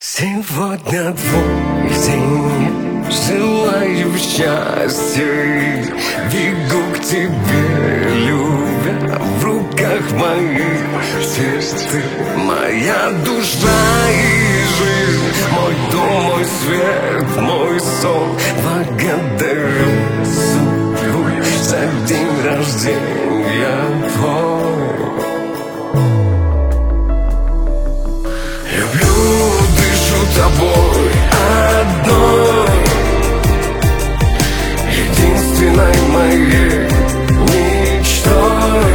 Сегодня твой день, желаю счастья, бегу к тебе, любя, в руках моих сердце, моя душа и жизнь, мой дом, мой свет, мой сон. Благодарю судьбу за день рождения твой. Люблю, дышу тобой одной, единственной моей мечтой.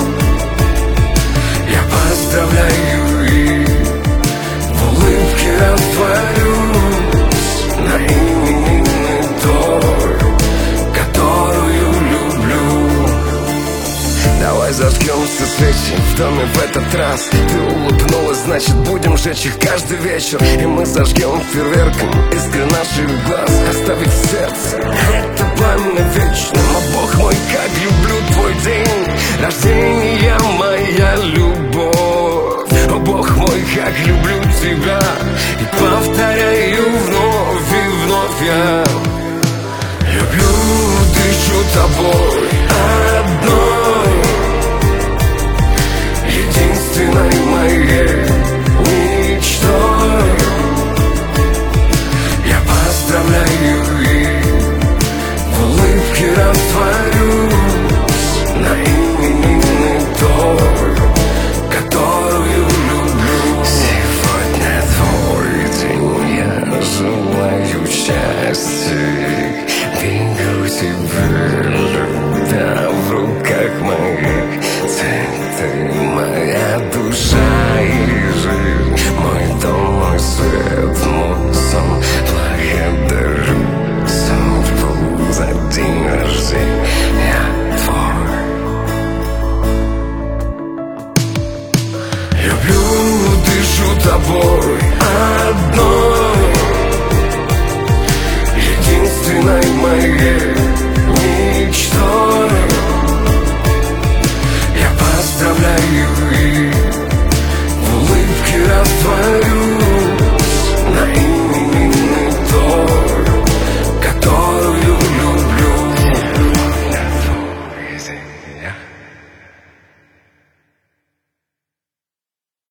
Я поздравляю и в улыбке растворюсь на именины той, которую люблю. Давай зажгемся свечи в доме в этот раз. Ты улыбнулась, значит будем жечь их каждый вечер. И мы зажгем фейерверком искры наших глаз. Оставить в сердце это пламя вечным. О, Бог мой, как люблю твой день рождения, моя любовь. О, Бог мой, как люблю тебя. И повторяю вновь и вновь я. Люблю, дышу тобой одной, единственной моей мечтой. Я поздравляю и в улыбке растворюсь на именины той, которую люблю. Сегодня твой день, я желаю счастья, бегу тебе, любя, в руках моих цветы, моя душа и жизнь, мой дом, мой свет, мой сон. Благодарю судьбу за день рождения твой. Люблю, дышу тобой одной, единственной моей